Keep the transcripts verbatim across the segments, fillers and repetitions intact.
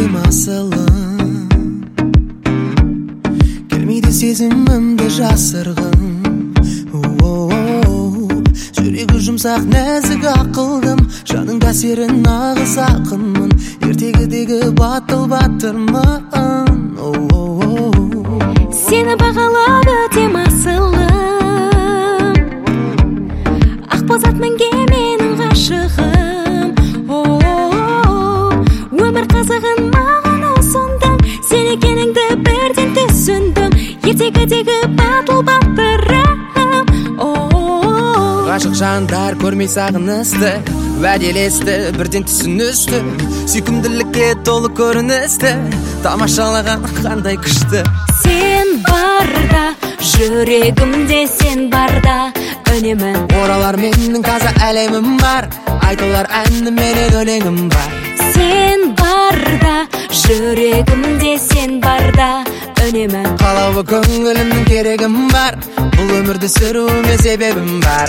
Özüm asılım Gelmeydi сезімімді жасырғым Жүрегі жұмсақ нәзік ақылдым Жаның әсерін нағыз ақынмын Ертегідегі батыл батырмын Сені бағалап өтем асылым Ақбозат мінге менің ғашығым Өмір қызығын маған ұсындың Сен екеніңді бірден түсіндім Ертегідегі батыл батырым Ғашық жандар көрмей сағынысты Уәделесті бірден түсіністі Сүйкімділікке толы көріністі Тамашалаған қандай күшті Сен барда, жүрегімде сен барда Үнемі Оралар менің таза әлемім бар Айтылар әнім менен өлеңім бар Сен барда, жүрегімде сен барда Үнемі Қалауы көңілімнің керегім бар Бұл өмірді сүруіме себебім бар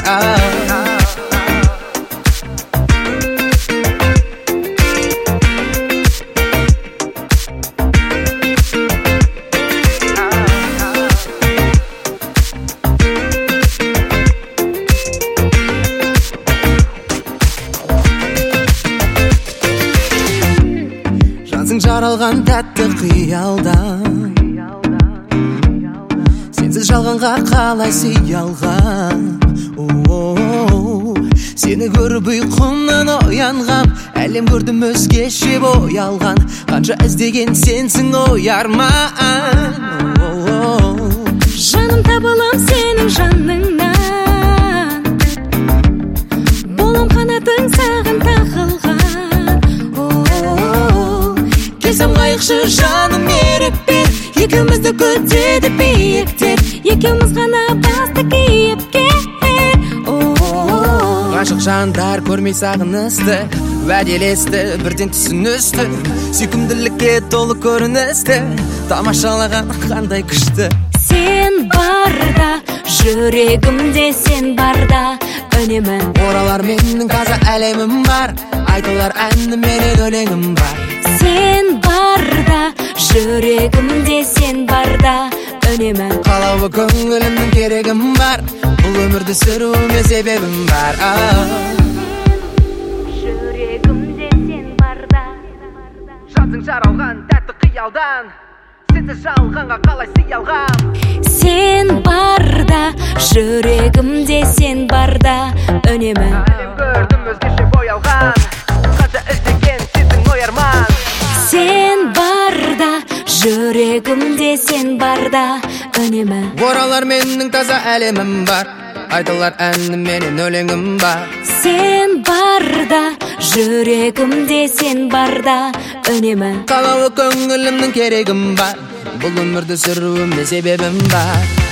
Жансың жаралған тәтті қиялдан Сенсіз жалғанға қалай сиялғам Сені көріп ұйқымнан оянғам Әлем көрдім өзгеше боялған Қанша іздеген сенсің оярман Жаным табылам сенің жаныңнан Болам қанатың саған тағылған Келсем қайықшы жаным еріп бер Екеумізді көтеді биіктер Екеуміз ғана басты кейіпке Ғашық жандар көрмей сағынысты Уәделесті бірден түсіністі Сүйкімділікке толы көріністі Тамашалаған қандай күшті Сен барда, жүрегімде сен барда Үнемі Оралар менің таза әлемім бар Айтылар әнім менен өлеңім бар Сен барда, жүрегімде сен барда Үнемі Қалауы көңілімнің керегім бар Бұл өмірді сүруіме себебім бар Жүрегімде сен барда Жансың жаралған тәтті қиялдан Сенсіз жалғанға қалай сиялғам Сен барда, жүрегімде сен барда Үнемі Әлем көрдім өзгеше боялған Қанша іздеген сенсің оярман Сен барда, жүрегімде сен барда Үнемі Оралар менің таза әлемім бар Айтылар әнім менен өлеңім бар Сен барда, жүрегімде сен барда Үнемі Қалауы көңілімнің керегім бар Бұл өмірді сүруіме себебім бар